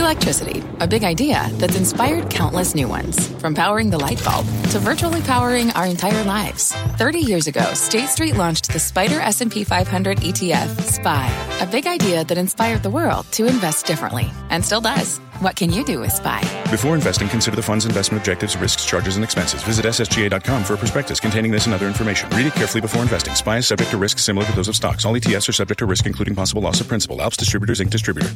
Electricity, a big idea that's inspired countless new ones. From powering the light bulb to virtually powering our entire lives. 30 years ago, State Street launched the SPDR S&P 500 ETF, SPY. A big idea that inspired the world to invest differently. And still does. What can you do with SPY? Before investing, consider the fund's investment objectives, risks, charges, and expenses. Visit ssga.com for a prospectus containing this and other information. Read it carefully before investing. SPY is subject to risks similar to those of stocks. All ETFs are subject to risk, including possible loss of principal. Alps Distributors, Inc. Distributor.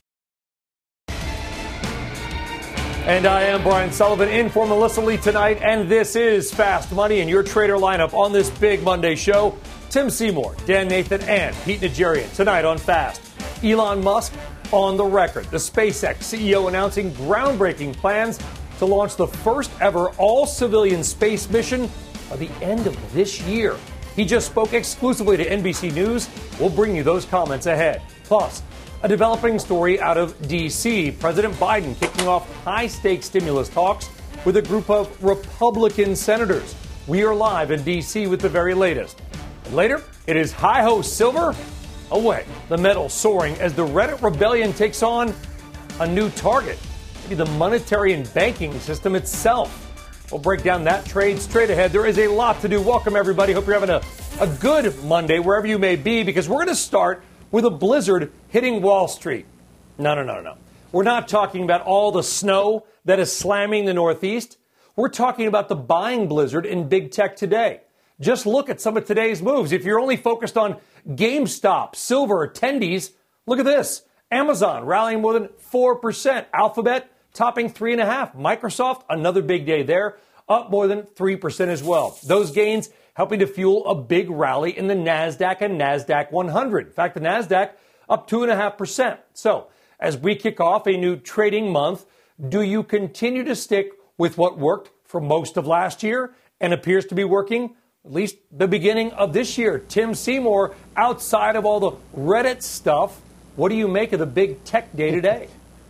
And I am Brian Sullivan in for Melissa Lee tonight, and this is Fast Money. And your trader lineup on this big Monday show: Tim Seymour, Dan Nathan, and Pete Najarian. Tonight on Fast, Elon Musk on the record. The SpaceX CEO announcing groundbreaking plans to launch the first ever all-civilian space mission by the end of this year. He just spoke exclusively to NBC News. We'll bring you those comments ahead. Plus, a developing story out of D.C. President Biden kicking off high-stakes stimulus talks with a group of Republican senators. We are live in D.C. with the very latest. And later, it is hi-ho silver away. The metal soaring as the Reddit rebellion takes on a new target. Maybe the monetary and banking system itself. We'll break down that trade straight ahead. There is a lot to do. Welcome, everybody. Hope you're having a good Monday, wherever you may be, because we're going to start with a blizzard hitting Wall Street. No. We're not talking about all the snow that is slamming the Northeast. We're talking about the buying blizzard in big tech today. Just look at some of today's moves. If you're only focused on GameStop, silver, attendees, look at this. Amazon rallying more than 4%. Alphabet topping 3.5%. Microsoft, another big day there, up more than 3% as well. Those gains helping to fuel a big rally in the NASDAQ and NASDAQ 100. In fact, the NASDAQ up 2.5%. So, as we kick off a new trading month, do you continue to stick with what worked for most of last year and appears to be working at least the beginning of this year? Tim Seymour, outside of all the Reddit stuff, what do you make of the big tech day today?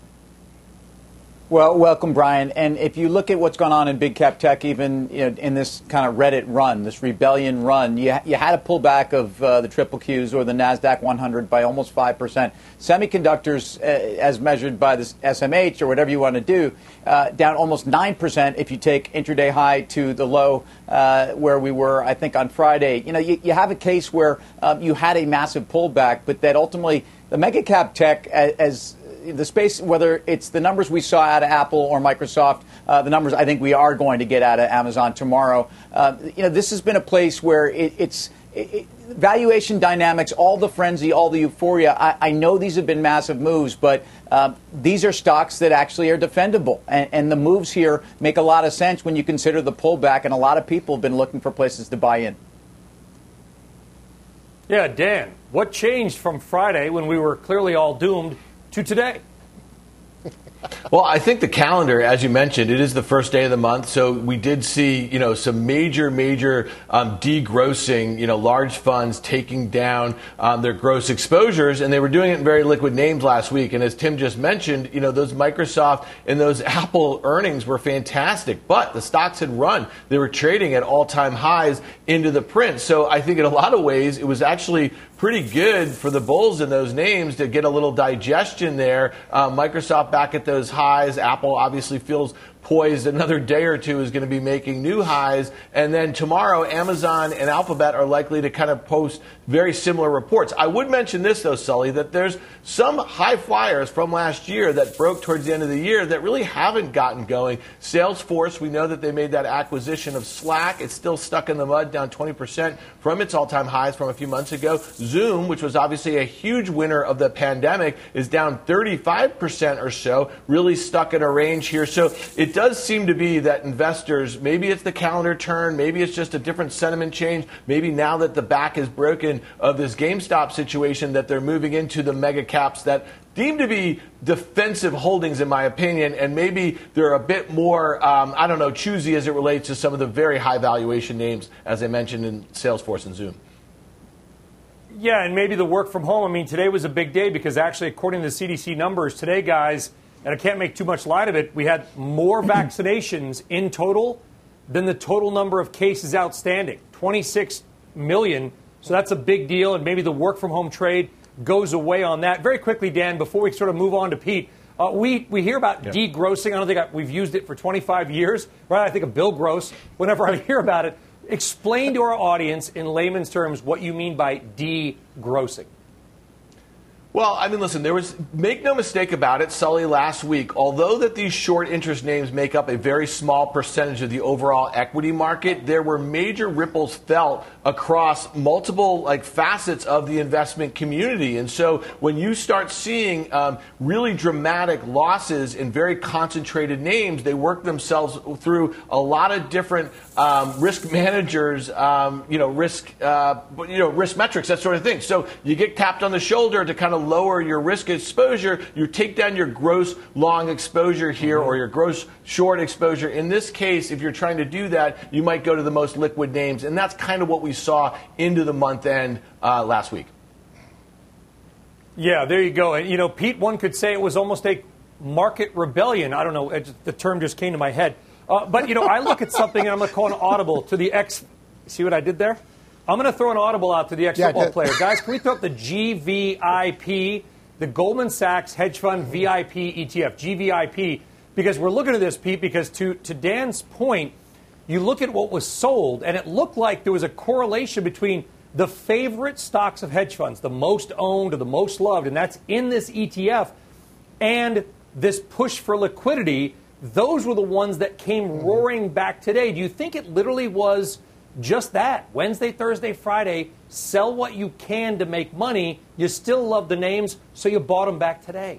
Well, welcome, Brian. And if you look at what's gone on in big cap tech, even in this kind of Reddit run, this rebellion run, you had a pullback of the triple Qs or the NASDAQ 100 by almost 5%. Semiconductors, as measured by the SMH or whatever you want to do, down almost 9% if you take intraday high to the low where we were, I think, on Friday. You have a case where you had a massive pullback, but that ultimately the mega cap tech as the space, whether it's the numbers we saw out of Apple or Microsoft, the numbers I think we are going to get out of Amazon tomorrow. This has been a place where it's valuation dynamics, all the frenzy, all the euphoria. I know these have been massive moves, but these are stocks that actually are defendable. And the moves here make a lot of sense when you consider the pullback, and a lot of people have been looking for places to buy in. Yeah, Dan, what changed from Friday when we were clearly all doomed to today? Well, I think the calendar, as you mentioned, it is the first day of the month. So we did see, some major degrossing, large funds taking down their gross exposures. And they were doing it in very liquid names last week. And as Tim just mentioned, those Microsoft and those Apple earnings were fantastic. But the stocks had run. They were trading at all-time highs into the print. So I think in a lot of ways, it was actually pretty good for the bulls in those names to get a little digestion there. Microsoft back at those highs. Apple obviously feels poised. Another day or two is going to be making new highs. And then tomorrow, Amazon and Alphabet are likely to kind of post very similar reports. I would mention this, though, Sully, that there's some high flyers from last year that broke towards the end of the year that really haven't gotten going. Salesforce, we know that they made that acquisition of Slack. It's still stuck in the mud, down 20% from its all-time highs from a few months ago. Zoom, which was obviously a huge winner of the pandemic, is down 35% or so, really stuck in a range here. So it does seem to be that investors, maybe it's the calendar turn, maybe it's just a different sentiment change, maybe now that the back is broken of this GameStop situation, that they're moving into the mega caps that deem to be defensive holdings, in my opinion, and maybe they're a bit more, choosy as it relates to some of the very high valuation names, as I mentioned in Salesforce and Zoom. Yeah, and maybe the work from home. Today was a big day because actually, according to the CDC numbers, today, guys, and I can't make too much light of it, we had more vaccinations in total than the total number of cases outstanding, 26 million. So that's a big deal, and maybe the work-from-home trade goes away on that. Very quickly, Dan, before we sort of move on to Pete, We hear about degrossing. I don't think we've used it for 25 years. Right? I think of Bill Gross whenever I hear about it. Explain to our audience in layman's terms what you mean by degrossing. Well, I mean, listen, make no mistake about it, Sully, last week, although that these short interest names make up a very small percentage of the overall equity market, there were major ripples felt across multiple facets of the investment community. And so when you start seeing really dramatic losses in very concentrated names, they work themselves through a lot of different risk managers, risk metrics, that sort of thing. So you get tapped on the shoulder to kind of lower your risk exposure. You take down your gross long exposure here or your gross short exposure. In this case, if you're trying to do that, you might go to the most liquid names. And that's kind of what we saw into the month end last week. Yeah, there you go. And, Pete, one could say it was almost a market rebellion. I don't know. The term just came to my head. But, I look at something and I'm going to call an audible to the See what I did there? I'm going to throw an audible out to the ex-football player. Guys, can we throw up the GVIP, the Goldman Sachs Hedge Fund VIP ETF, GVIP? Because we're looking at this, Pete, because to Dan's point, you look at what was sold, and it looked like there was a correlation between the favorite stocks of hedge funds, the most owned or the most loved, and that's in this ETF, and this push for liquidity. Those were the ones that came roaring back today. Do you think it literally was just that? Wednesday, Thursday, Friday, sell what you can to make money. You still love the names, so you bought them back today.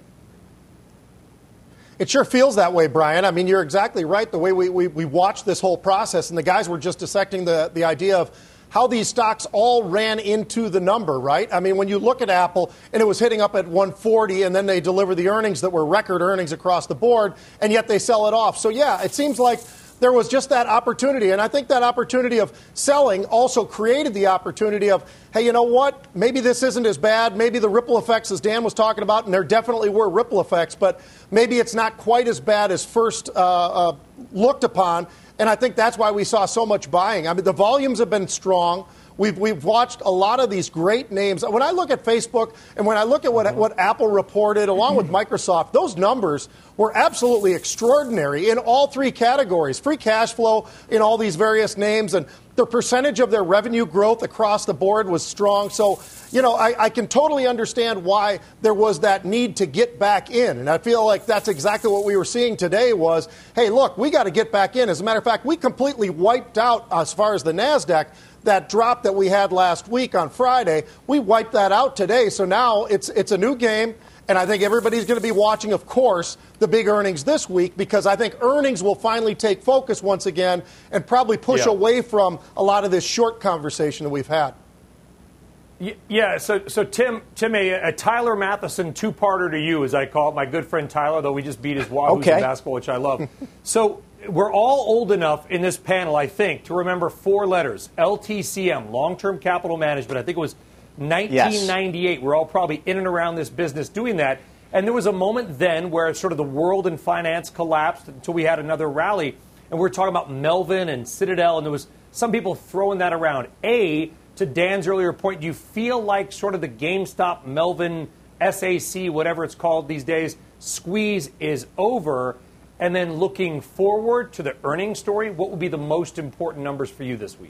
It sure feels that way, Brian. I mean, you're exactly right. The way we watched this whole process, and the guys were just dissecting the idea of how these stocks all ran into the number, right? I mean, when you look at Apple, and it was hitting up at 140, and then they deliver the earnings that were record earnings across the board, and yet they sell it off. So, yeah, it seems like there was just that opportunity. And I think that opportunity of selling also created the opportunity of, hey, you know what? Maybe this isn't as bad. Maybe the ripple effects, as Dan was talking about, and there definitely were ripple effects, but maybe it's not quite as bad as first looked upon. And I think that's why we saw so much buying. I mean, the volumes have been strong. We've watched a lot of these great names. When I look at Facebook and when I look at what Apple reported, along with Microsoft, those numbers were absolutely extraordinary in all three categories. Free cash flow in all these various names, and the percentage of their revenue growth across the board was strong. So, I can totally understand why there was that need to get back in. And I feel like that's exactly what we were seeing today was, hey, look, we got to get back in. As a matter of fact, we completely wiped out, as far as the NASDAQ, that drop that we had last week on Friday. We wiped that out today. So now it's a new game. And I think everybody's going to be watching, of course, the big earnings this week, because I think earnings will finally take focus once again and probably push away from a lot of this short conversation that we've had. Yeah, so Tim, a Tyler Matheson two-parter to you, as I call it. My good friend Tyler, though we just beat his Wahoos in basketball, which I love. So we're all old enough in this panel, I think, to remember four letters, LTCM, Long-Term Capital Management. I think it was 1998. Yes. We're all probably in and around this business doing that. And there was a moment then where sort of the world in finance collapsed until we had another rally. And we're talking about Melvin and Citadel, and there was some people throwing that around. To Dan's earlier point, do you feel like sort of the GameStop, Melvin, SAC, whatever it's called these days, squeeze is over? And then looking forward to the earnings story, what would be the most important numbers for you this week?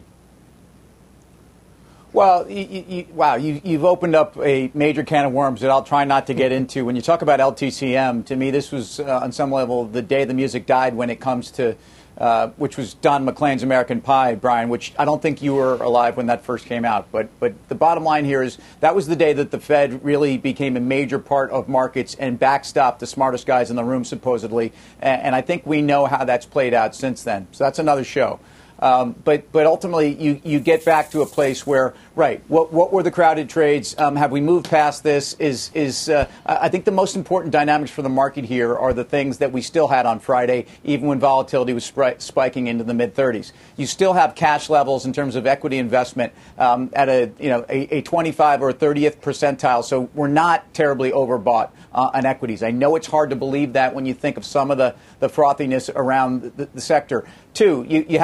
Well, you've opened up a major can of worms that I'll try not to get into. When you talk about LTCM, to me, this was, on some level, the day the music died when it comes to which was Don McLean's American Pie, Brian, which I don't think you were alive when that first came out. But the bottom line here is that was the day that the Fed really became a major part of markets and backstopped the smartest guys in the room, supposedly. And I think we know how that's played out since then. So that's another show. But ultimately, you get back to a place where, right, what were the crowded trades? Have we moved past this? I think the most important dynamics for the market here are the things that we still had on Friday, even when volatility was spiking into the mid-30s. You still have cash levels in terms of equity investment at a 25 or 30th percentile. So we're not terribly overbought on equities. I know it's hard to believe that when you think of some of the frothiness around the sector. Two, you have this case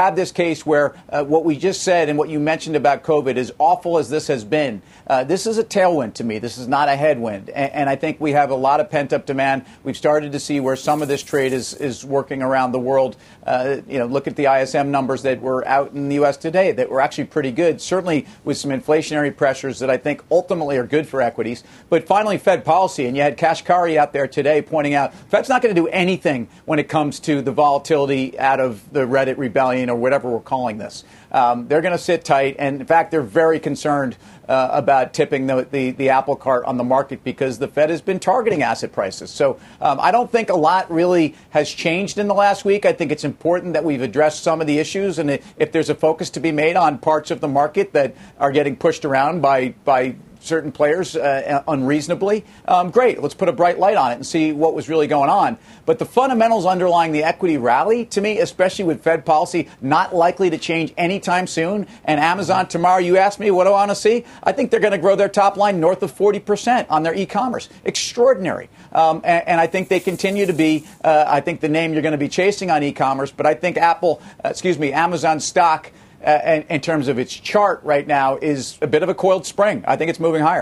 case where what we just said and what you mentioned about COVID, as awful as this has been, this is a tailwind to me. This is not a headwind. And I think we have a lot of pent-up demand. We've started to see where some of this trade is working around the world. Look at the ISM numbers that were out in the U.S. today that were actually pretty good, certainly with some inflationary pressures that I think ultimately are good for equities. But finally, Fed policy. And you had Kashkari out there today pointing out Fed's not going to do anything when it comes to the volatility out of the Reddit rebellion or whatever we're calling this. They're going to sit tight. And in fact, they're very concerned about tipping the apple cart on the market because the Fed has been targeting asset prices. So I don't think a lot really has changed in the last week. I think it's important that we've addressed some of the issues. And if there's a focus to be made on parts of the market that are getting pushed around by certain players unreasonably, great. Let's put a bright light on it and see what was really going on. But the fundamentals underlying the equity rally, to me, especially with Fed policy not likely to change anytime soon, and Amazon tomorrow, you asked me, what do I want to see? I think they're going to grow their top line north of 40% on their e-commerce. Extraordinary. And I think they continue to be, I think the name you're going to be chasing on e-commerce, but I think Amazon stock, in terms of its chart right now, is a bit of a coiled spring. I think it's moving higher.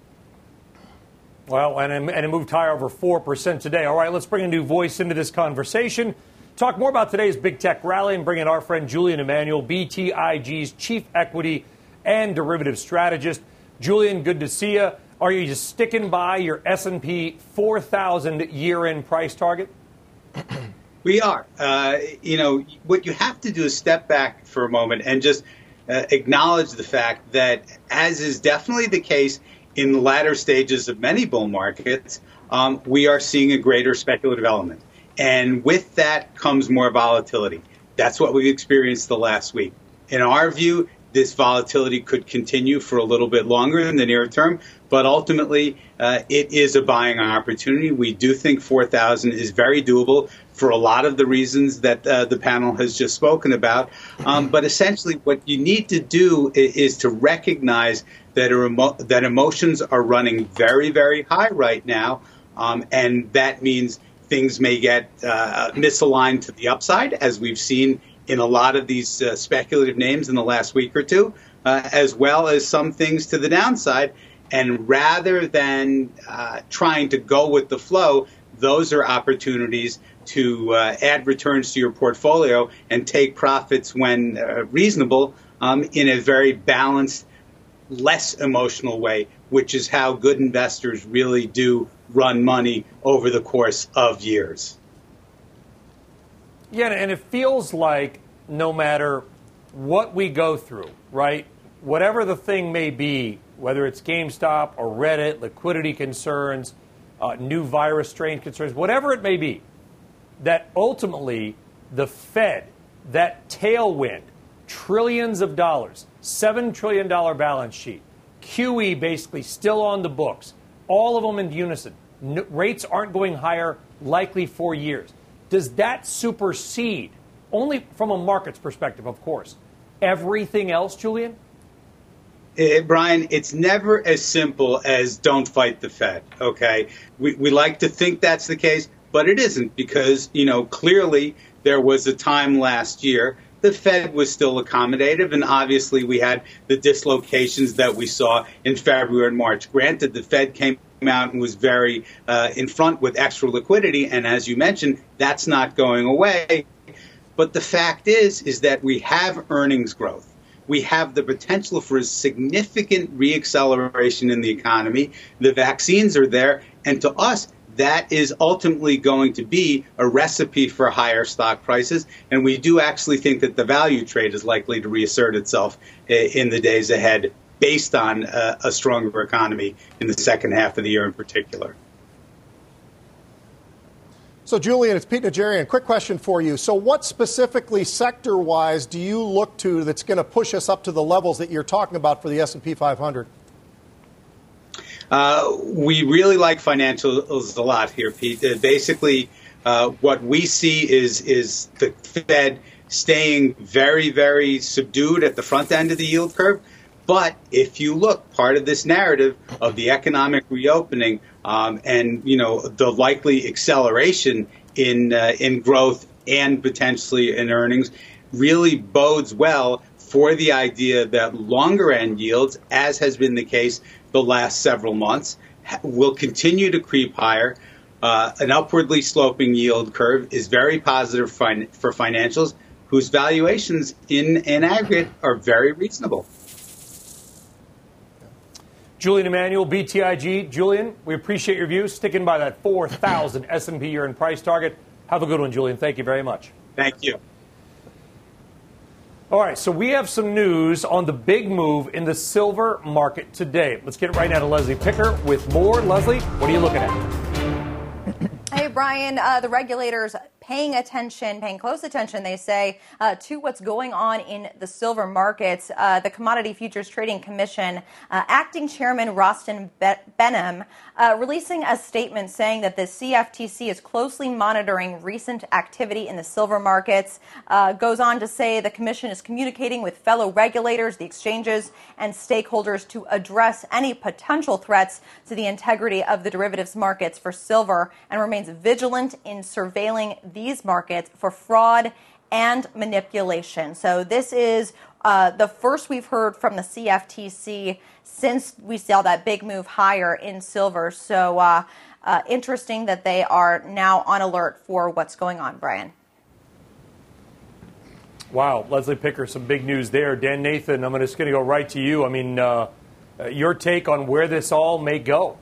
Well, and it moved higher over 4% today. All right, let's bring a new voice into this conversation. Talk more about today's big tech rally and bring in our friend Julian Emanuel, BTIG's chief equity and derivative strategist. Julian, good to see you. Are you just sticking by your S&P 4,000 year-end price target? We are. What you have to do is step back for a moment and just acknowledge the fact that, as is definitely the case in the latter stages of many bull markets, we are seeing a greater speculative element. And with that comes more volatility. That's what we've experienced the last week. In our view, this volatility could continue for a little bit longer in the near term, but ultimately it is a buying opportunity. We do think 4,000 is very doable for a lot of the reasons that the panel has just spoken about. But essentially what you need to do is to recognize that emotions are running very, very high right now, and that means things may get misaligned to the upside, as we've seen in a lot of these speculative names in the last week or two, as well as some things to the downside. And rather than trying to go with the flow, those are opportunities to add returns to your portfolio and take profits when reasonable in a very balanced, less emotional way, which is how good investors really do run money over the course of years. Yeah, and it feels like no matter what we go through, right, whatever the thing may be, whether it's GameStop or Reddit, liquidity concerns, new virus strain concerns, whatever it may be, that ultimately the Fed, that tailwind, trillions of dollars, $7 trillion balance sheet, QE basically still on the books, all of them in unison. Rates aren't going higher likely for years. Does that supersede, only from a market's perspective, of course, everything else, Julian? Brian, it's never as simple as don't fight the Fed, okay? We like to think that's the case, but it isn't because, clearly there was a time last year the Fed was still accommodative, and obviously we had the dislocations that we saw in February and March. Granted, the Fed came out and was very in front with extra liquidity, and as you mentioned, that's not going away. But the fact is that we have earnings growth. We have the potential for a significant reacceleration in the economy. The vaccines are there, and to us, that is ultimately going to be a recipe for higher stock prices. And we do actually think that the value trade is likely to reassert itself in the days ahead based on a stronger economy in the second half of the year in particular. So, Julian, it's Pete Najarian. Quick question for you. So what specifically sector-wise do you look to that's going to push us up to the levels that you're talking about for the S&P 500? We really like financials a lot here, Pete. Basically, what we see is the Fed staying very, very subdued at the front end of the yield curve. But if you look, part of this narrative of the economic reopening and, the likely acceleration in growth and potentially in earnings, really bodes well for the idea that longer end yields, as has been the case the last several months, will continue to creep higher. An upwardly sloping yield curve is very positive for financials whose valuations in aggregate are very reasonable. Julian Emanuel, BTIG. Julian, we appreciate your views. Sticking by that 4,000 S&P year-end price target. Have a good one, Julian. Thank you very much. Thank you. All right, so we have some news on the big move in the silver market today. Let's get right now to Leslie Picker with more. Leslie, what are you looking at? Hey, Brian, the regulators paying close attention, they say, to what's going on in the silver markets. The Commodity Futures Trading Commission, acting chairman Rostin Behnam, releasing a statement saying that the CFTC is closely monitoring recent activity in the silver markets. Goes on to say the commission is communicating with fellow regulators, the exchanges, and stakeholders to address any potential threats to the integrity of the derivatives markets for silver, and remains vigilant in surveilling these markets for fraud and manipulation. So this is the first we've heard from the CFTC since we saw that big move higher in silver. So interesting that they are now on alert for what's going on, Brian. Wow, Leslie Picker, some big news there. Dan Nathan, I'm just going to go right to you. I mean, your take on where this all may go.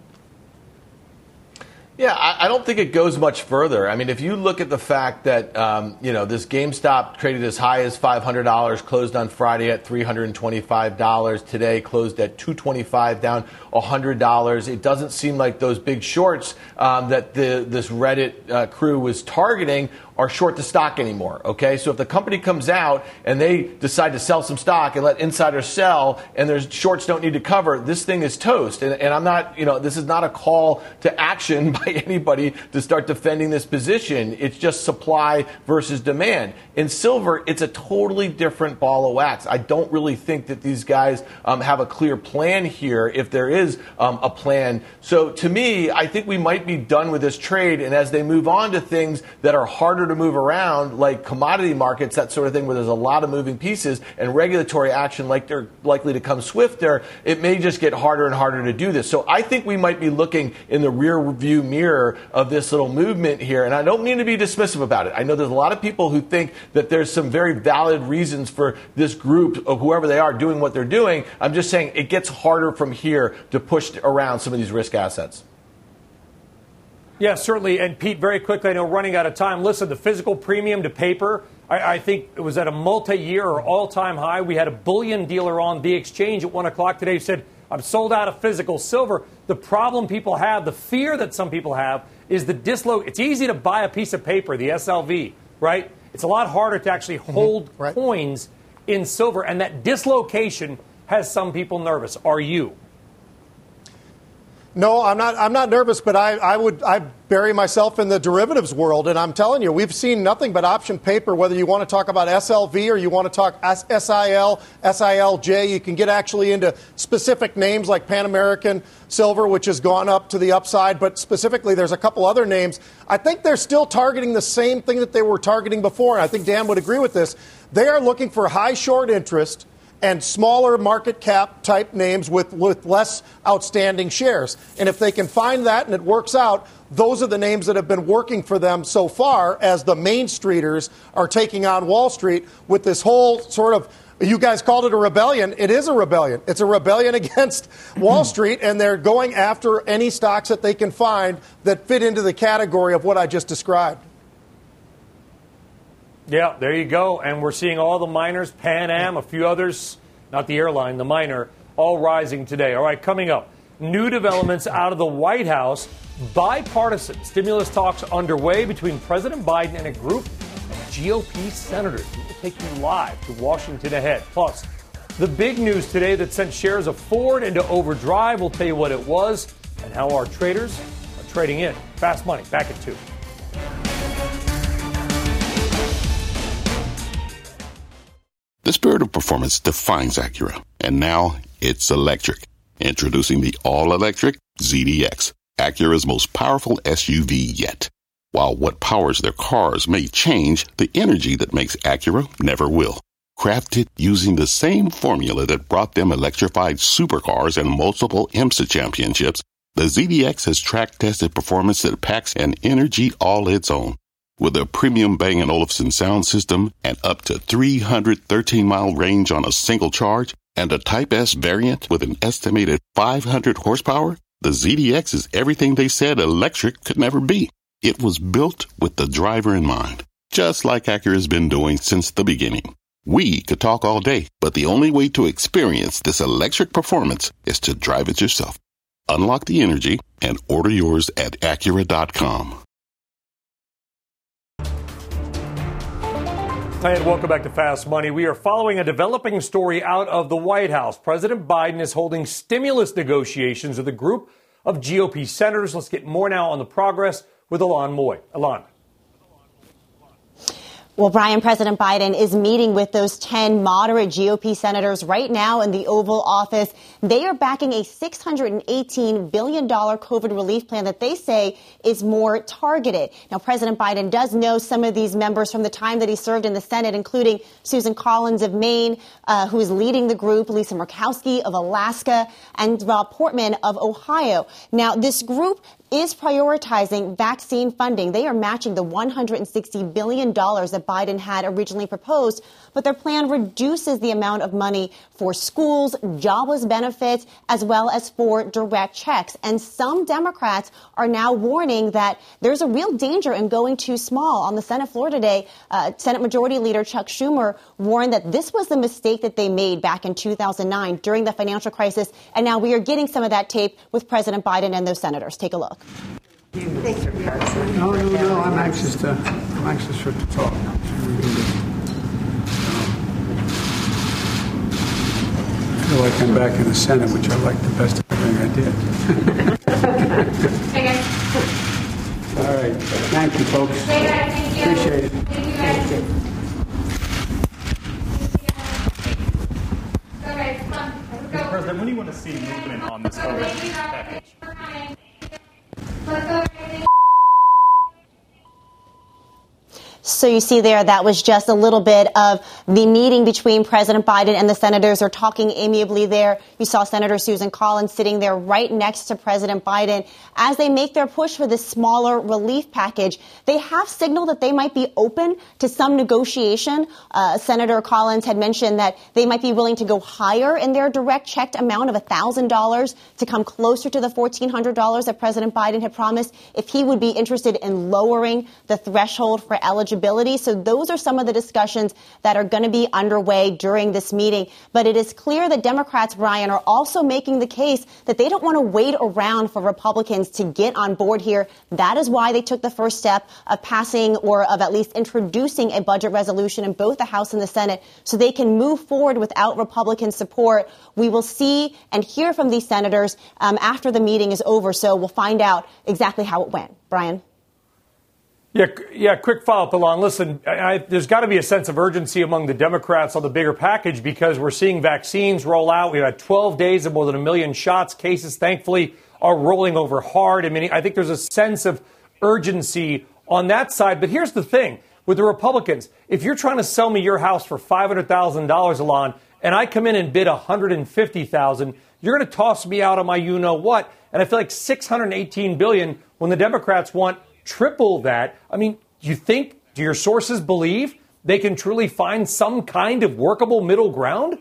Yeah, I don't think it goes much further. I mean, if you look at the fact that, this GameStop traded as high as $500, closed on Friday at $325, today closed at $225, down $100. It doesn't seem like those big shorts that this Reddit crew was targeting are short the stock anymore, okay? So if the company comes out and they decide to sell some stock and let insiders sell and their shorts don't need to cover, this thing is toast. And I'm not, this is not a call to action by anybody to start defending this position. It's just supply versus demand. In silver, it's a totally different ball of wax. I don't really think that these guys have a clear plan here, if there is a plan. So to me, I think we might be done with this trade. And as they move on to things that are harder to move around, like commodity markets, that sort of thing, where there's a lot of moving pieces, and regulatory action like they're likely to come swifter, it may just get harder and harder to do this. So I think we might be looking in the rear view mirror of this little movement here. And I don't mean to be dismissive about it. I know there's a lot of people who think that there's some very valid reasons for this group, of whoever they are, doing what they're doing. I'm just saying it gets harder from here to push around some of these risk assets. Yeah, certainly. And Pete, very quickly, I know running out of time. Listen, the physical premium to paper, I think it was at a multi-year or all-time high. We had a bullion dealer on the exchange at 1 o'clock today who said, I'm sold out of physical silver. The problem people have, the fear that some people have, is it's easy to buy a piece of paper, the SLV, right? It's a lot harder to actually hold coins in silver. And that dislocation has some people nervous. Are you? No, I'm not nervous, but I bury myself in the derivatives world, and I'm telling you, we've seen nothing but option paper, whether you want to talk about SLV or you want to talk SIL, SILJ. You can get actually into specific names like Pan American Silver, which has gone up to the upside, but specifically there's a couple other names. I think they're still targeting the same thing that they were targeting before, and I think Dan would agree with this. They are looking for high short interest and smaller market cap type names with less outstanding shares. And if they can find that and it works out, those are the names that have been working for them so far as the Main Streeters are taking on Wall Street with this whole sort of, you guys called it a rebellion. It is a rebellion. It's a rebellion against Wall Street, and they're going after any stocks that they can find that fit into the category of what I just described. Yeah, there you go. And we're seeing all the miners, Pan Am, a few others, not the airline, the miner, all rising today. All right, coming up, new developments out of the White House. Bipartisan stimulus talks underway between President Biden and a group of GOP senators. We will take you live to Washington ahead. Plus, the big news today that sent shares of Ford into overdrive. We'll tell you what it was and how our traders are trading in. Fast Money, back at 2. The spirit of performance defines Acura, and now it's electric. Introducing the all-electric ZDX, Acura's most powerful SUV yet. While what powers their cars may change, the energy that makes Acura never will. Crafted using the same formula that brought them electrified supercars and multiple IMSA championships, the ZDX has track-tested performance that packs an energy all its own. With a premium Bang & Olufsen sound system and up to 313-mile range on a single charge, and a Type S variant with an estimated 500 horsepower, the ZDX is everything they said electric could never be. It was built with the driver in mind, just like Acura's been doing since the beginning. We could talk all day, but the only way to experience this electric performance is to drive it yourself. Unlock the energy and order yours at Acura.com. And welcome back to Fast Money. We are following a developing story out of the White House. President Biden is holding stimulus negotiations with a group of GOP senators. Let's get more now on the progress with Ilan Moy. Ilan. Well, Brian, President Biden is meeting with those 10 moderate GOP senators right now in the Oval Office. They are backing a $618 billion COVID relief plan that they say is more targeted. Now, President Biden does know some of these members from the time that he served in the Senate, including Susan Collins of Maine, who is leading the group, Lisa Murkowski of Alaska, and Rob Portman of Ohio. Now, this group is prioritizing vaccine funding. They are matching the $160 billion that Biden had originally proposed, but their plan reduces the amount of money for schools, jobless benefits, as well as for direct checks. And some Democrats are now warning that there's a real danger in going too small. On the Senate floor today, Senate Majority Leader Chuck Schumer warned that this was the mistake that they made back in 2009 during the financial crisis. And now we are getting some of that tape with President Biden and those senators. Take a look. No, I'm anxious for it to talk. I feel like I'm back in the Senate, which I like the best of everything I did. All right. Thank you, folks. Appreciate it. Thank you. Mr. President, when do you want to see movement on this COVID package? So you see there, that was just a little bit of the meeting between President Biden and the senators. They're talking amiably there. You saw Senator Susan Collins sitting there right next to President Biden as they make their push for this smaller relief package. They have signaled that they might be open to some negotiation. Senator Collins had mentioned that they might be willing to go higher in their direct checked amount of $1,000 to come closer to the $1,400 that President Biden had promised if he would be interested in lowering the threshold for eligibility. So those are some of the discussions that are going to be underway during this meeting. But it is clear that Democrats, Brian, are also making the case that they don't want to wait around for Republicans to get on board here. That is why they took the first step of passing or of at least introducing a budget resolution in both the House and the Senate so they can move forward without Republican support. We will see and hear from these senators after the meeting is over. So we'll find out exactly how it went. Brian? Yeah. Quick follow-up, Ilan. Listen, there's got to be a sense of urgency among the Democrats on the bigger package because we're seeing vaccines roll out. We've had 12 days of more than 1 million shots. Cases, thankfully, are rolling over hard. I mean, I think there's a sense of urgency on that side. But here's the thing with the Republicans. If you're trying to sell me your house for $500,000, Ilan, and I come in and bid $150,000, you're going to toss me out on my you-know-what. And I feel like $618 billion when the Democrats want triple that. I mean, do your sources believe they can truly find some kind of workable middle ground?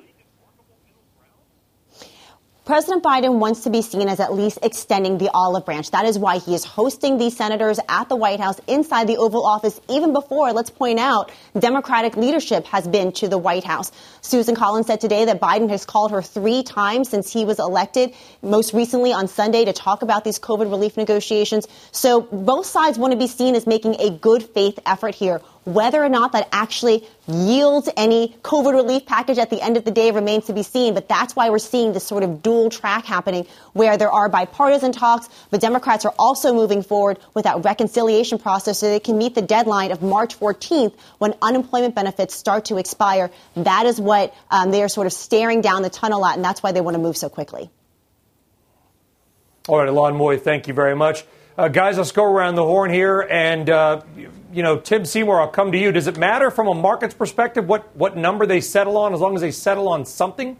President Biden wants to be seen as at least extending the olive branch. That is why he is hosting these senators at the White House inside the Oval Office even before, let's point out, Democratic leadership has been to the White House. Susan Collins said today that Biden has called her 3 times since he was elected, most recently on Sunday, to talk about these COVID relief negotiations. So both sides want to be seen as making a good faith effort here. Whether or not that actually yields any COVID relief package at the end of the day remains to be seen. But that's why we're seeing this sort of dual track happening where there are bipartisan talks, but Democrats are also moving forward with that reconciliation process so they can meet the deadline of March 14th when unemployment benefits start to expire. That is what they are sort of staring down the tunnel at, and that's why they want to move so quickly. All right, Ilan Moy, thank you very much. Guys, let's go around the horn here. And, Tim Seymour, I'll come to you. Does it matter from a market's perspective what number they settle on, as long as they settle on something?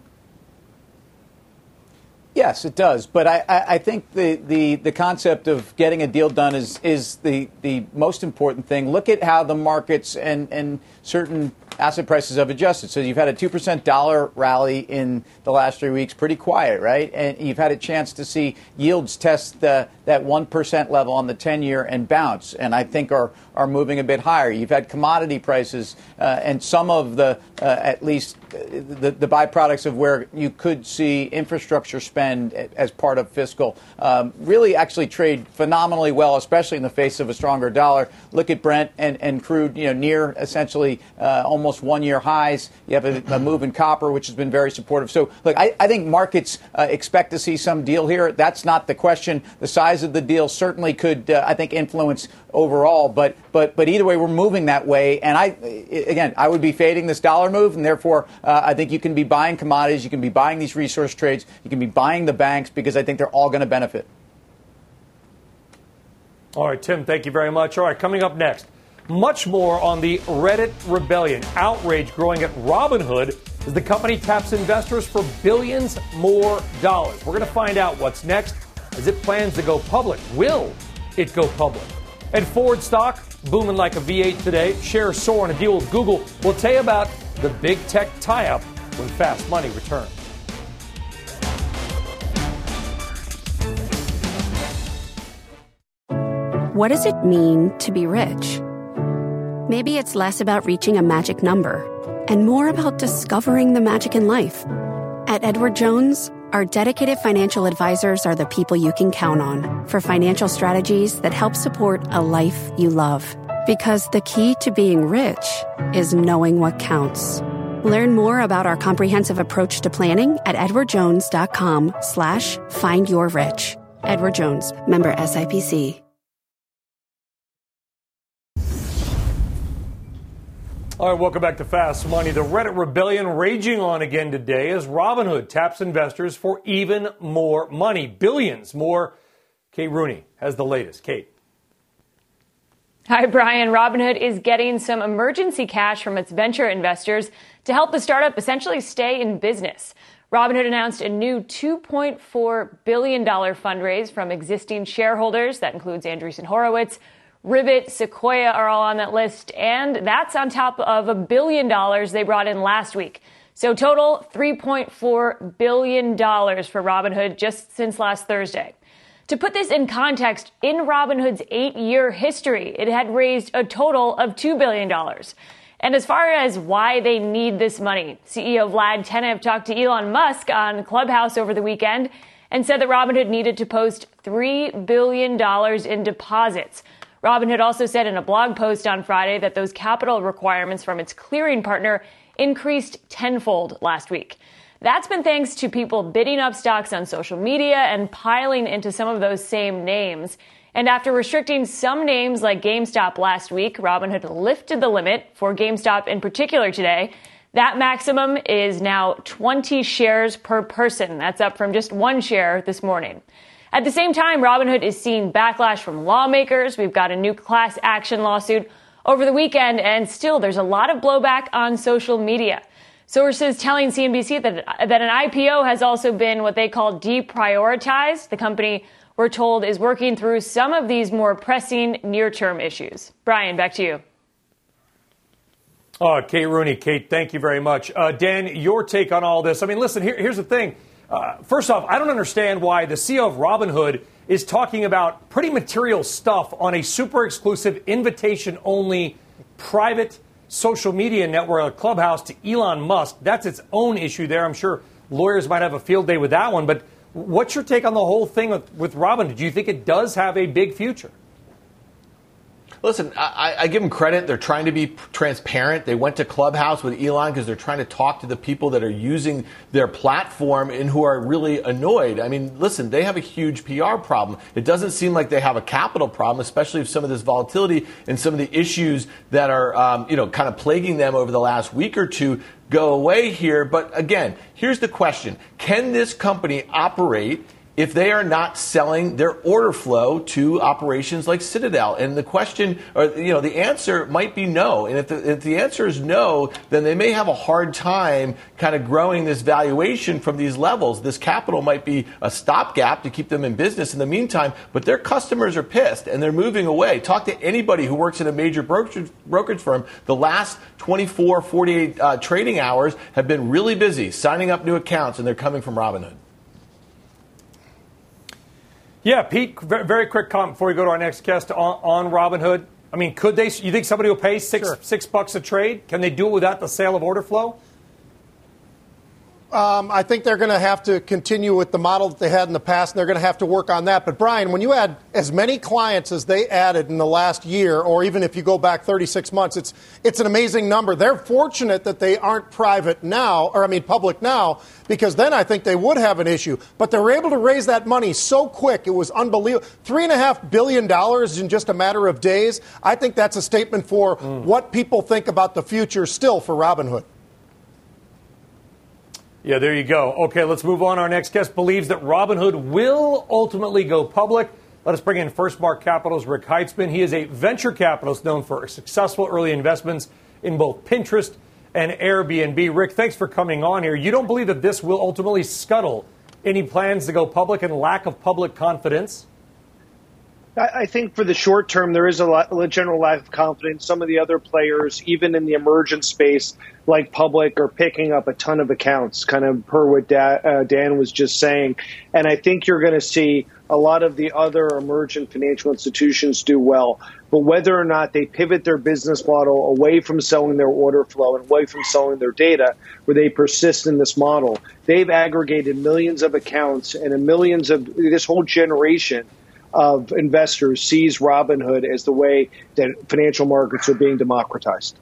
Yes, it does. But I think the concept of getting a deal done is the most important thing. Look at how the markets and certain asset prices have adjusted. So you've had a 2% dollar rally in the last 3 weeks, pretty quiet, right? And you've had a chance to see yields test that 1% level on the 10-year and bounce, and I think are moving a bit higher. You've had commodity prices and some of the, at least the byproducts of where you could see infrastructure spend as part of fiscal really actually trade phenomenally well, especially in the face of a stronger dollar. Look at Brent and crude, near essentially almost one-year highs. You have a move in copper, which has been very supportive. So, look, I think markets expect to see some deal here. That's not the question. The size of the deal certainly could, I think, influence overall. But either way, we're moving that way. And I would be fading this dollar move, and therefore, I think you can be buying commodities, you can be buying these resource trades, you can be buying the banks, because I think they're all going to benefit. All right, Tim, thank you very much. All right, coming up next, much more on the Reddit rebellion. Outrage growing at Robinhood as the company taps investors for billions more dollars. We're going to find out what's next as it plans to go public. Will it go public? And Ford stock booming like a V8 today. Shares soar on a deal with Google. We'll tell you about the big tech tie-up when Fast Money returns. What does it mean to be rich? Maybe it's less about reaching a magic number and more about discovering the magic in life. At Edward Jones, our dedicated financial advisors are the people you can count on for financial strategies that help support a life you love. Because the key to being rich is knowing what counts. Learn more about our comprehensive approach to planning at edwardjones.com/findyourrich. Edward Jones, member SIPC. All right, welcome back to Fast Money. The Reddit rebellion raging on again today as Robinhood taps investors for even more money, billions more. Kate Rooney has the latest. Kate. Hi, Brian. Robinhood is getting some emergency cash from its venture investors to help the startup essentially stay in business. Robinhood announced a new $2.4 billion fundraise from existing shareholders. That includes Andreessen Horowitz, Ribbit, Sequoia are all on that list, and that's on top of $1 billion they brought in last week. So total, $3.4 billion for Robinhood just since last Thursday. To put this in context, in Robinhood's 8-year history, it had raised a total of $2 billion. And as far as why they need this money, CEO Vlad Tenev talked to Elon Musk on Clubhouse over the weekend and said that Robinhood needed to post $3 billion in deposits. Robinhood also said in a blog post on Friday that those capital requirements from its clearing partner increased tenfold last week. That's been thanks to people bidding up stocks on social media and piling into some of those same names. And after restricting some names like GameStop last week, Robinhood lifted the limit for GameStop in particular today. That maximum is now 20 shares per person. That's up from just 1 share this morning. At the same time, Robinhood is seeing backlash from lawmakers. We've got a new class action lawsuit over the weekend, and still there's a lot of blowback on social media. Sources telling CNBC that an IPO has also been what they call deprioritized. The company, we're told, is working through some of these more pressing near-term issues. Brian, back to you. Kate Rooney. Kate, thank you very much. Dan, your take on all this. I mean, listen, here's the thing. First off, I don't understand why the CEO of Robinhood is talking about pretty material stuff on a super exclusive, invitation-only, private social media network, Clubhouse, to Elon Musk. That's its own issue there. I'm sure lawyers might have a field day with that one. But what's your take on the whole thing with Robinhood? Do you think it does have a big future? Listen, I give them credit. They're trying to be transparent. They went to Clubhouse with Elon because they're trying to talk to the people that are using their platform and who are really annoyed. I mean, listen, they have a huge PR problem. It doesn't seem like they have a capital problem, especially if some of this volatility and some of the issues that are, kind of plaguing them over the last week or two go away here. But again, here's the question. Can this company operate if they are not selling their order flow to operations like Citadel? And the question, or the answer might be no. And if the answer is no, then they may have a hard time kind of growing this valuation from these levels. This capital might be a stopgap to keep them in business in the meantime, but their customers are pissed and they're moving away. Talk to anybody who works in a major brokerage firm. The last 24, 48 trading hours have been really busy signing up new accounts, and they're coming from Robinhood. Yeah, Pete, very quick comment before we go to our next guest on Robinhood. I mean, could they? You think somebody will pay $6 a trade? Can they do it without the sale of order flow? I think they're going to have to continue with the model that they had in the past, and they're going to have to work on that. But, Brian, when you add as many clients as they added in the last year, or even if you go back 36 months, it's an amazing number. They're fortunate that they aren't public now, because then I think they would have an issue. But they were able to raise that money so quick. It was unbelievable. $3.5 billion in just a matter of days. I think that's a statement for what people think about the future still for Robinhood. Yeah, there you go. Okay, let's move on. Our next guest believes that Robinhood will ultimately go public. Let us bring in FirstMark Capital's Rick Heitzman. He is a venture capitalist known for successful early investments in both Pinterest and Airbnb. Rick, thanks for coming on here. You don't believe that this will ultimately scuttle any plans to go public and lack of public confidence? I think for the short term, there is a general lack of confidence. Some of the other players, even in the emergent space, like Public, are picking up a ton of accounts, kind of per what Dan was just saying. And I think you're going to see a lot of the other emergent financial institutions do well. But whether or not they pivot their business model away from selling their order flow and away from selling their data, where they persist in this model, they've aggregated millions of accounts and millions of this whole generation of investors sees Robinhood as the way that financial markets are being democratized.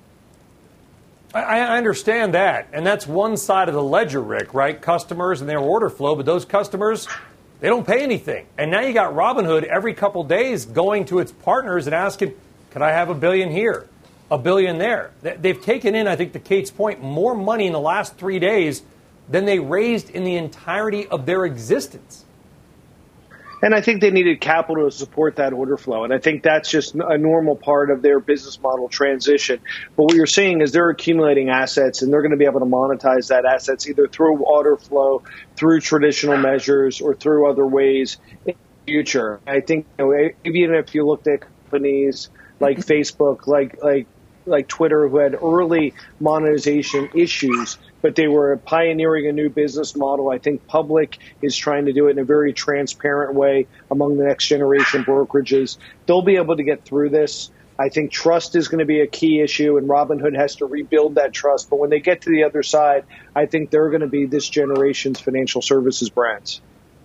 I understand that. And that's one side of the ledger, Rick, right? Customers and their order flow. But those customers, they don't pay anything. And now you got Robinhood every couple days going to its partners and asking, can I have $1 billion here, $1 billion there? They've taken in, I think to Kate's point, more money in the last 3 days than they raised in the entirety of their existence. And I think they needed capital to support that order flow. And I think that's just a normal part of their business model transition. But what you're seeing is they're accumulating assets, and they're going to be able to monetize that assets either through order flow, through traditional measures, or through other ways in the future. I think even if you looked at companies like Facebook, like Twitter, who had early monetization issues, but they were pioneering a new business model. I think Public is trying to do it in a very transparent way among the next generation brokerages. They'll be able to get through this. I think trust is going to be a key issue, and Robinhood has to rebuild that trust. But when they get to the other side, I think they're going to be this generation's financial services brands.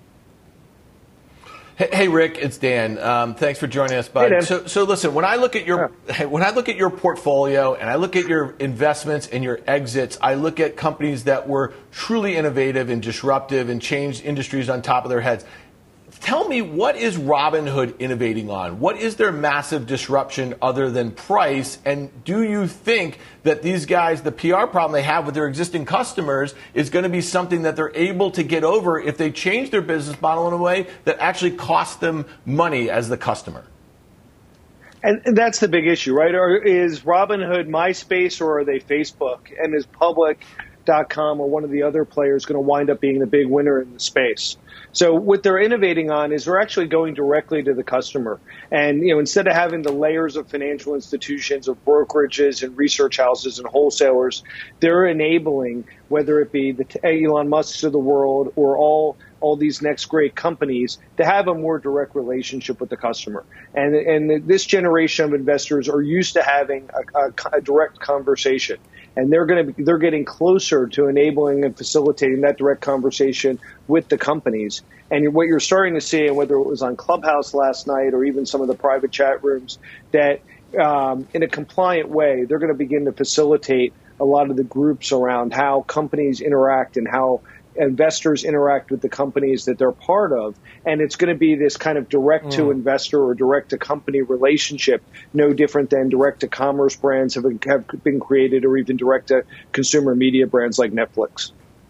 Hey, Rick, it's Dan. Thanks for joining us, bud. Hey, so listen, when I look at your portfolio and I look at your investments and your exits, I look at companies that were truly innovative and disruptive and changed industries on top of their heads. Tell me, what is Robinhood innovating on? What is their massive disruption other than price? And do you think that these guys, the PR problem they have with their existing customers, is going to be something that they're able to get over if they change their business model in a way that actually costs them money as the customer? And that's the big issue, right? Or is Robinhood MySpace, or are they Facebook? And is Public.com or one of the other players going to wind up being the big winner in the space? So what they're innovating on is they're actually going directly to the customer. And, instead of having the layers of financial institutions, of brokerages and research houses and wholesalers, they're enabling, whether it be the Elon Musks of the world or all these next great companies, to have a more direct relationship with the customer. And this generation of investors are used to having a direct conversation. And they're getting closer to enabling and facilitating that direct conversation with the companies. And what you're starting to see, and whether it was on Clubhouse last night or even some of the private chat rooms, that in a compliant way, they're going to begin to facilitate a lot of the groups around how companies interact and how investors interact with the companies that they're part of. And it's going to be this kind of direct to investor or direct to company relationship, no different than direct to commerce brands have been created, or even direct to consumer media brands like Netflix.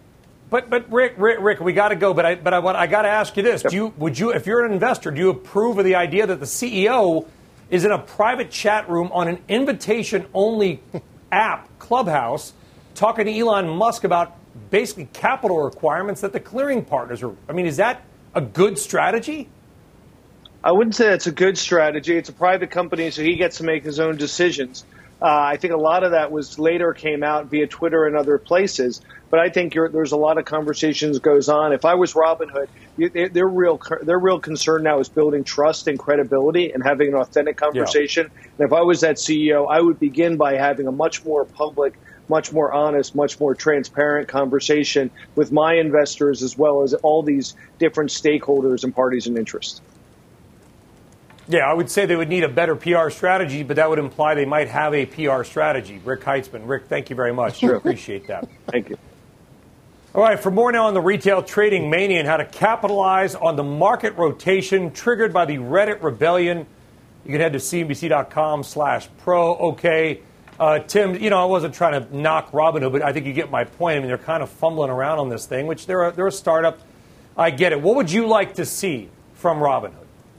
But Rick, we got to go. But I got to ask you this: would you, if you're an investor, do you approve of the idea that the CEO is in a private chat room on an invitation-only app, Clubhouse, talking to Elon Musk about basically capital requirements that the clearing partners are? I mean, is that a good strategy? I wouldn't say it's a good strategy. It's a private company, so he gets to make his own decisions. I think a lot of that was later came out via Twitter and other places. But I think there's a lot of conversations goes on. If I was Robinhood, their real concern now is building trust and credibility and having an authentic conversation. Yeah. And if I was that CEO, I would begin by having a much more public, much more honest, much more transparent conversation with my investors as well as all these different stakeholders and parties and interests. Yeah, I would say they would need a better PR strategy, but that would imply they might have a PR strategy. Rick Heitzman. Rick, thank you very much. Sure. Appreciate that. Thank you. All right, for more now on the retail trading mania and how to capitalize on the market rotation triggered by the Reddit rebellion, you can head to cnbc.com/pro. Okay, Tim, I wasn't trying to knock Robinhood, but I think you get my point. I mean, they're kind of fumbling around on this thing, which they're a startup. I get it. What would you like to see from Robinhood?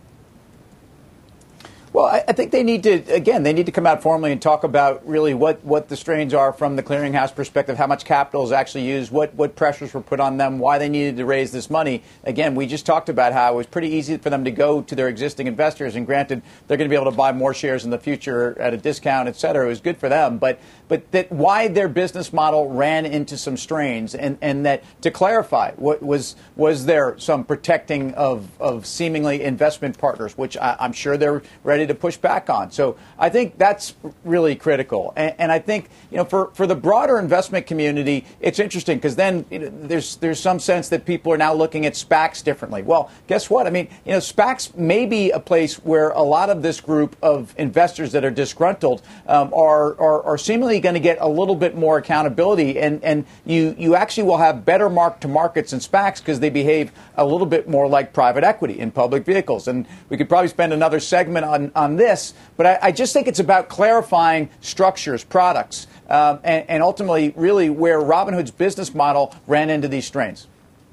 Well, I think they need to come out formally and talk about really what the strains are from the clearinghouse perspective, how much capital is actually used, what pressures were put on them, why they needed to raise this money. Again, we just talked about how it was pretty easy for them to go to their existing investors, and granted, they're going to be able to buy more shares in the future at a discount, et cetera. It was good for them, but that why their business model ran into some strains, and that to clarify, was there some protecting of seemingly investment partners, which I'm sure they're ready to push back on. So I think that's really critical. And I think, for the broader investment community, it's interesting because then there's some sense that people are now looking at SPACs differently. Well, guess what? I mean, SPACs may be a place where a lot of this group of investors that are disgruntled are seemingly going to get a little bit more accountability. And you actually will have better mark-to-markets in SPACs because they behave a little bit more like private equity in public vehicles. And we could probably spend another segment on this, but I just think it's about clarifying structures, products, and ultimately really where Robinhood's business model ran into these strains.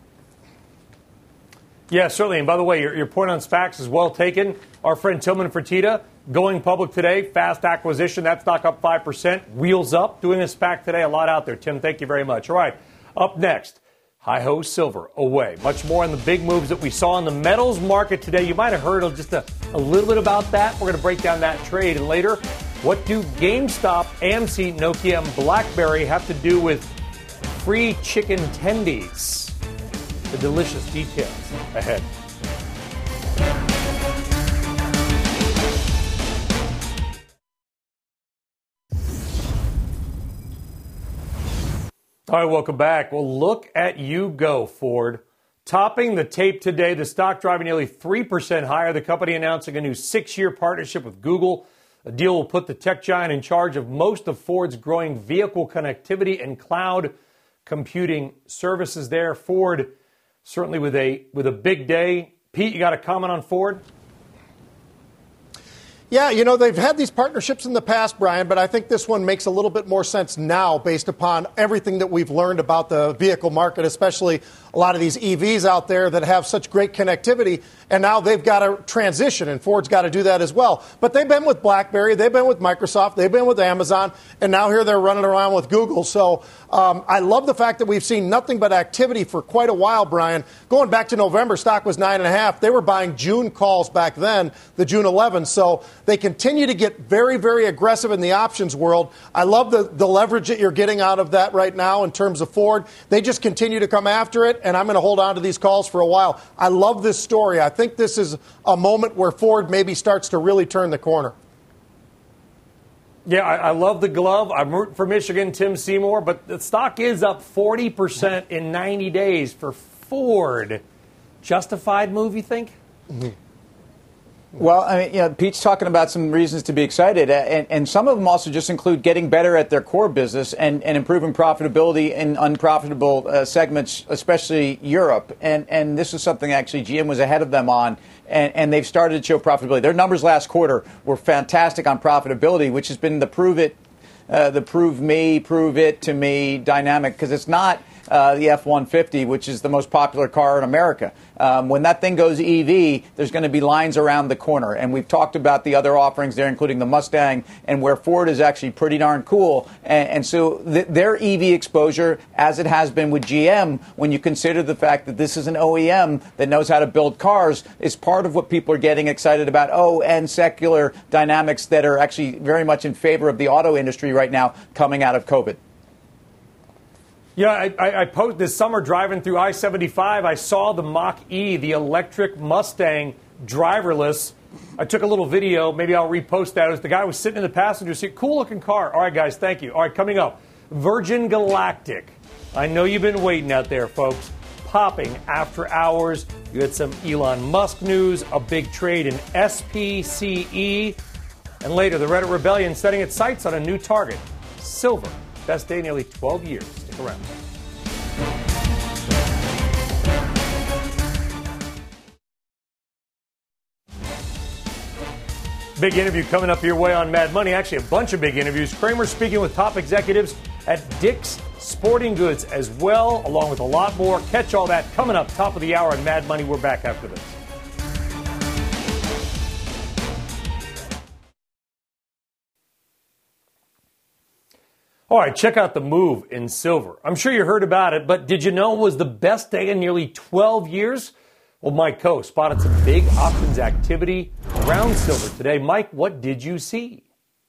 Yeah, certainly. And by the way, your point on SPACs is well taken. Our friend Tillman Fertitta going public today, fast acquisition, that stock up 5%, wheels up, doing a SPAC today, a lot out there. Tim, thank you very much. All right, up next. Hi-ho silver away. Much more on the big moves that we saw in the metals market today. You might have heard just a little bit about that. We're going to break down that trade. And later, what do GameStop, AMC, Nokia, and BlackBerry have to do with free chicken tendies? The delicious details ahead. All right, welcome back. Well, look at you go, Ford. Topping the tape today, the stock driving nearly 3% higher. The company announcing a new 6-year partnership with Google. A deal will put the tech giant in charge of most of Ford's growing vehicle connectivity and cloud computing services there. Ford certainly with a big day. Pete, you got a comment on Ford? Yeah, they've had these partnerships in the past, Brian, but I think this one makes a little bit more sense now based upon everything that we've learned about the vehicle market, especially a lot of these EVs out there that have such great connectivity, and now they've got to transition, and Ford's got to do that as well. But they've been with BlackBerry, they've been with Microsoft, they've been with Amazon, and now here they're running around with Google. So I love the fact that we've seen nothing but activity for quite a while, Brian. Going back to November, stock was 9.5. They were buying June calls back then, the June 11. So they continue to get very, very aggressive in the options world. I love the leverage that you're getting out of that right now in terms of Ford. They just continue to come after it, and I'm going to hold on to these calls for a while. I love this story. I think this is a moment where Ford maybe starts to really turn the corner. Yeah, I love the glove. I'm rooting for Michigan, Tim Seymour, but the stock is up 40% in 90 days for Ford. Justified move, you think? Mm-hmm. Well, I mean, Pete's talking about some reasons to be excited, and some of them also just include getting better at their core business and improving profitability in unprofitable segments, especially Europe. And this is something actually GM was ahead of them on, and they've started to show profitability. Their numbers last quarter were fantastic on profitability, which has been the prove it to me dynamic, because it's not. the F-150, which is the most popular car in America. When that thing goes EV, there's going to be lines around the corner. And we've talked about the other offerings there, including the Mustang, and where Ford is actually pretty darn cool. And so their EV exposure, as it has been with GM, when you consider the fact that this is an OEM that knows how to build cars, is part of what people are getting excited about. Oh, and secular dynamics that are actually very much in favor of the auto industry right now coming out of COVID. Yeah, I posted this summer driving through I-75. I saw the Mach-E, the electric Mustang, driverless. I took a little video. Maybe I'll repost that. It was the guy was sitting in the passenger seat. Cool-looking car. All right, guys, thank you. All right, coming up, Virgin Galactic. I know you've been waiting out there, folks. Popping after hours. You had some Elon Musk news, a big trade in SPCE. And later, the Reddit Rebellion setting its sights on a new target, silver. Best day in nearly 12 years. Stick around. Big interview coming up your way on Mad Money. Actually, a bunch of big interviews. Kramer speaking with top executives at Dick's Sporting Goods as well, along with a lot more. Catch all that coming up top of the hour on Mad Money. We're back after this. All right, check out the move in silver. I'm sure you heard about it, but did you know it was the best day in nearly 12 years? Well, Mike Coe spotted some big options activity around silver today. Mike, what did you see?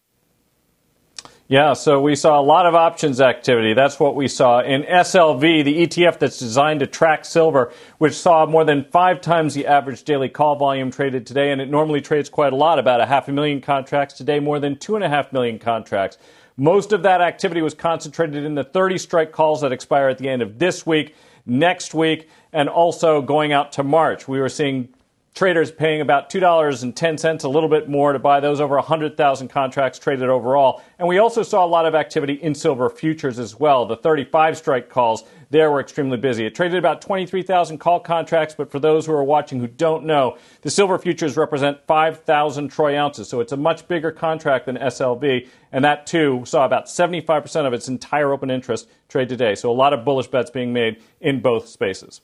Yeah, so we saw a lot of options activity. That's what we saw in SLV, the ETF that's designed to track silver, which saw more than 5 times the average daily call volume traded today, and it normally trades quite a lot, about 500,000 contracts. Today, more than 2.5 million contracts. Most of that activity was concentrated in the 30 strike calls that expire at the end of this week, next week, and also going out to March. We were seeing traders paying about $2.10, a little bit more, to buy those. Over 100,000 contracts traded overall. And we also saw a lot of activity in silver futures as well. The 35 strike calls there were extremely busy. It traded about 23,000 call contracts, but for those who are watching who don't know, the silver futures represent 5,000 troy ounces, so it's a much bigger contract than SLV, and that too saw about 75% of its entire open interest trade today. So a lot of bullish bets being made in both spaces.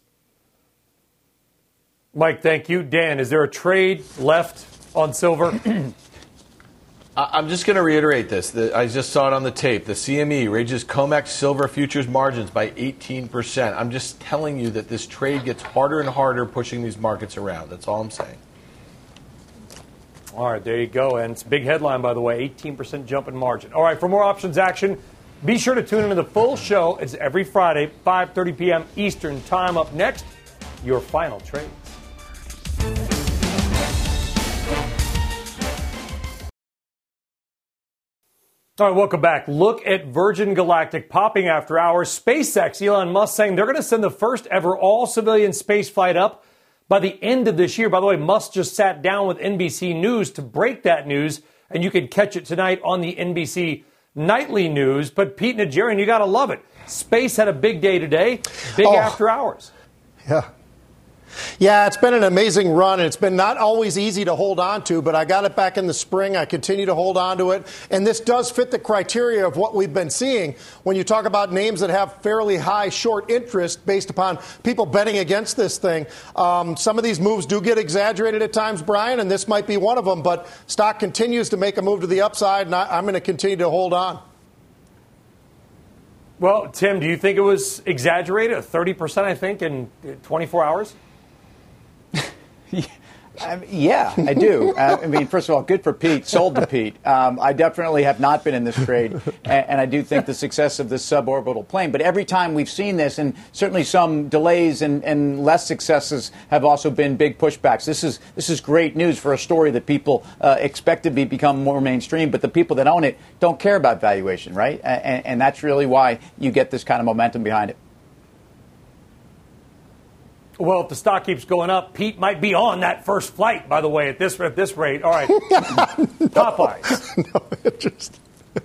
Mike, thank you. Dan, is there a trade left on silver? I'm just going to reiterate this. I just saw it on the tape. The CME raises COMEX silver futures margins by 18%. I'm just telling you that this trade gets harder and harder pushing these markets around. That's all I'm saying. All right, there you go. And it's a big headline, by the way, 18% jump in margin. All right, for more options action, be sure to tune into the full show. It's every Friday, 5:30 p.m. Eastern Time. Up next, your final trades. All right, welcome back. Look at Virgin Galactic popping after hours. SpaceX, Elon Musk saying they're going to send the first ever all-civilian space flight up by the end of this year. By the way, Musk just sat down with NBC News to break that news, and you can catch it tonight on the NBC Nightly News. But Pete Najarian, you got to love it. Space had a big day today, big after hours. Yeah. Yeah, it's been an amazing run, and it's been not always easy to hold on to, but I got it back in the spring. I continue to hold on to it, and this does fit the criteria of what we've been seeing when you talk about names that have fairly high short interest based upon people betting against this thing. Some of these moves do get exaggerated at times, Brian, and this might be one of them, but stock continues to make a move to the upside, and I'm going to continue to hold on. Well, Tim, do you think it was exaggerated? 30%, I think, in 24 hours? Yeah, I do. I mean, first of all, good for Pete. Sold to Pete. I definitely have not been in this trade, and I do think the success of this suborbital plane. But every time we've seen this, and certainly some delays and less successes have also been big pushbacks. This is great news for a story that people expect to become more mainstream, but the people that own it don't care about valuation, right? And that's really why you get this kind of momentum behind it. Well, if the stock keeps going up, Pete might be on that first flight, by the way, at this rate. All right. Popeyes. No interest.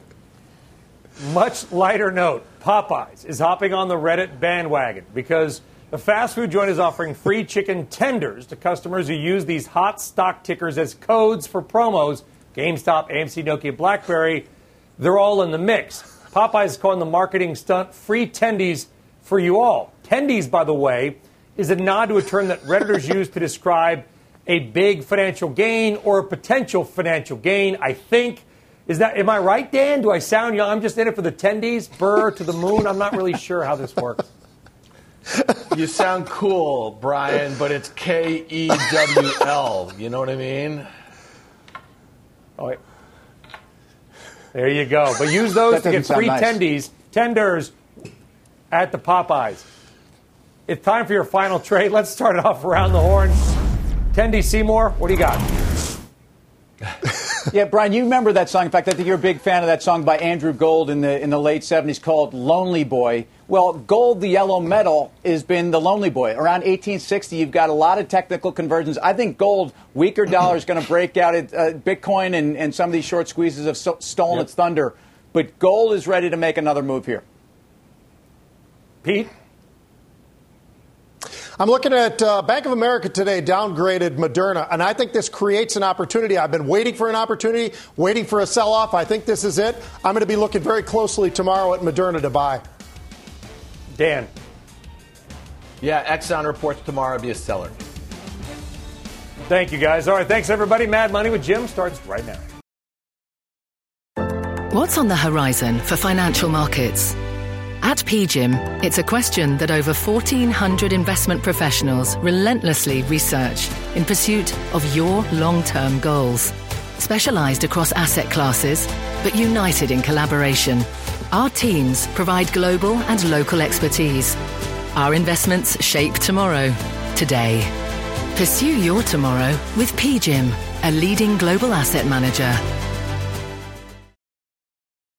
Much lighter note, Popeyes is hopping on the Reddit bandwagon because the fast food joint is offering free chicken tenders to customers who use these hot stock tickers as codes for promos. GameStop, AMC, Nokia, BlackBerry, they're all in the mix. Popeyes is calling the marketing stunt free tendies for you all. Tendies, by the way, is a nod to a term that Redditors use to describe a big financial gain or a potential financial gain, I think. Am I right, Dan? Do I sound young? I'm just in it for the tendies, burr to the moon. I'm not really sure how this works. You sound cool, Brian, but it's Kewl. You know what I mean? Oh, wait. There you go. But use those to get free tenders at the Popeyes. It's time for your final trade. Let's start it off around the horn. Tendy Seymour, what do you got? Yeah, Brian, you remember that song. In fact, I think you're a big fan of that song by Andrew Gold in the late 70s called Lonely Boy. Well, gold, the yellow metal, has been the Lonely Boy. Around 1860, you've got a lot of technical conversions. I think gold, weaker dollar, is going to break out at Bitcoin and some of these short squeezes have stolen its thunder. But gold is ready to make another move here. Pete? I'm looking at Bank of America today downgraded Moderna, and I think this creates an opportunity. I've been waiting for an opportunity, waiting for a sell-off. I think this is it. I'm going to be looking very closely tomorrow at Moderna to buy. Dan? Yeah, Exxon reports tomorrow be a seller. Thank you, guys. All right, thanks, everybody. Mad Money with Jim starts right now. What's on the horizon for financial markets? At PGIM, it's a question that over 1,400 investment professionals relentlessly research in pursuit of your long-term goals. Specialized across asset classes, but united in collaboration, our teams provide global and local expertise. Our investments shape tomorrow, today. Pursue your tomorrow with PGIM, a leading global asset manager.